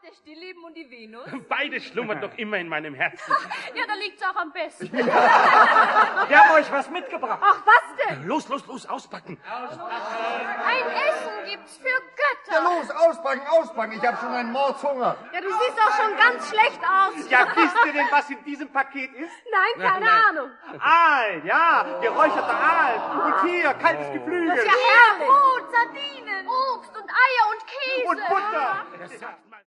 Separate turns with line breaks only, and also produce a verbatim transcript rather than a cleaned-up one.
der Stillleben und die Venus?
Beide schlummern doch immer in meinem Herzen.
Ja, da liegt's auch am besten.
Wir haben euch was mitgebracht.
Ach, was denn?
Los, los, los, auspacken.
Ein Essen gibt's für
Ja,
Götter.
los, auspacken, auspacken. Ich habe schon einen Mordshunger.
Ja, du siehst auch schon ganz schlecht aus.
Ja, wisst ihr denn, was in diesem Paket ist?
Nein, keine
Nein.
Ahnung.
Aal, ja, geräucherter Aal. Und hier, kaltes Geflügel.
Das ist ja herrlich. Brot, Sardinen, Obst und Eier und Käse.
Und Butter.